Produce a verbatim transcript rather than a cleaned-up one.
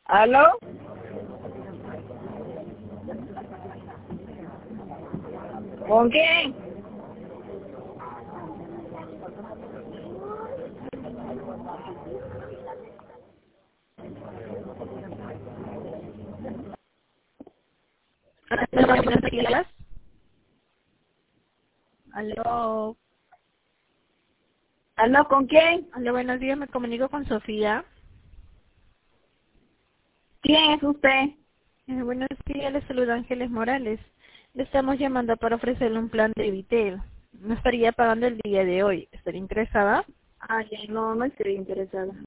¿Aló? ¿Con quién? Hola, buenos días. Aló. ¿Aló, con quién? Hola, buenos días. Me comunico con Sofía. ¿Quién es usted? Eh, buenos días, le saluda Ángeles Morales. Le estamos llamando para ofrecerle un plan de Vitel. No estaría pagando el día de hoy. ¿Estaría interesada? Ah, ya, no, no estoy interesada.